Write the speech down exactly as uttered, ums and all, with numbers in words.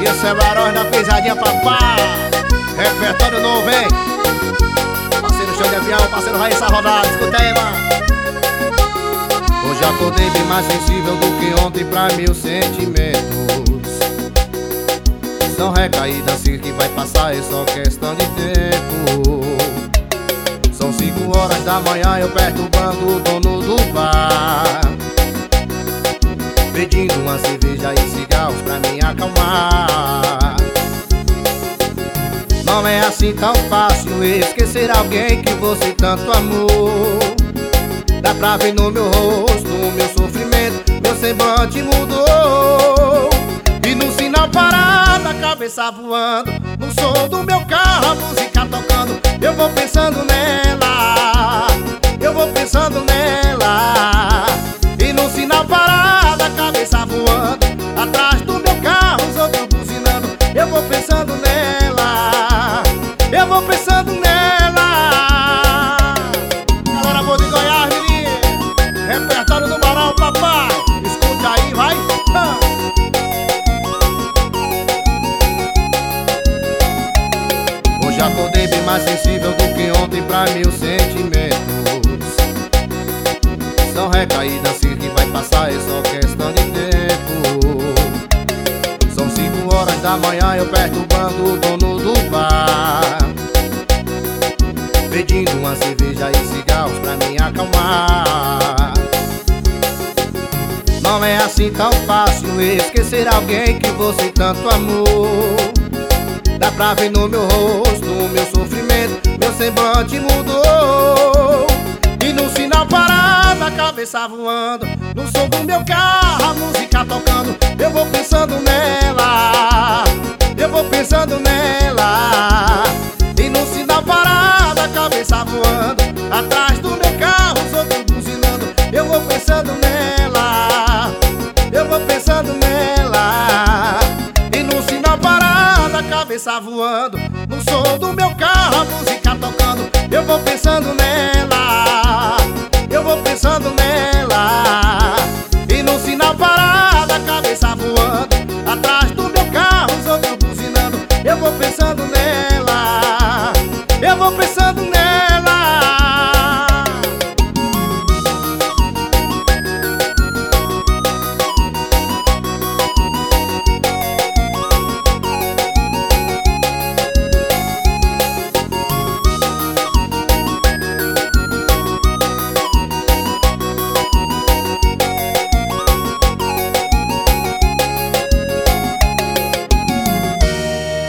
Isso é Barões da Pisadinha, papá. Repertório novo, hein? Parceiro Show de Avião, parceiro Raíssa Rodada. Escuta aí, mano. Hoje acordei bem mais sensível do que ontem pra meus sentimentos. São recaídas assim que vai passar, é só questão de tempo. São cinco horas da manhã, eu perturbando o dono do bar, pedindo uma cerveja e cigarros pra me acalmar. Não é assim tão fácil esquecer alguém que você tanto amou. Dá pra ver no meu rosto o meu sofrimento, meu semblante mudou. E no sinal parado, a cabeça voando, no som do meu carro, a música tocando. Eu vou pensando nela, eu vou pensando nela. E no sinal parado, a cabeça voando, atrás do meu carro, os outros buzinando. Eu vou pensando nela, eu vou pensando nela. Galera boa de Goiás, menino, repertório do Barão, papai. Escuta aí, vai. Ah. Hoje acordei bem mais sensível do que ontem pra meus sentimentos. São recaídas assim que vai passar, é só questão de tempo. São cinco horas da manhã, eu perturbando o dono do bar, pedindo uma cerveja e cigarros pra me acalmar. Não é assim tão fácil esquecer alguém que você tanto amou. Dá pra ver no meu rosto o meu sofrimento, meu semblante mudou. E no sinal parado, a cabeça voando, no som do meu carro, a música tocando. Eu vou pensando nela, eu vou pensando nela. E no sinal parado, a cabeça voando, atrás do meu carro, os outros buzinando. Eu vou pensando nela, eu vou pensando nela. E no sinal parado, a cabeça voando, no som do meu carro, a música tocando. Eu vou pensando nela, eu vou pensando nela.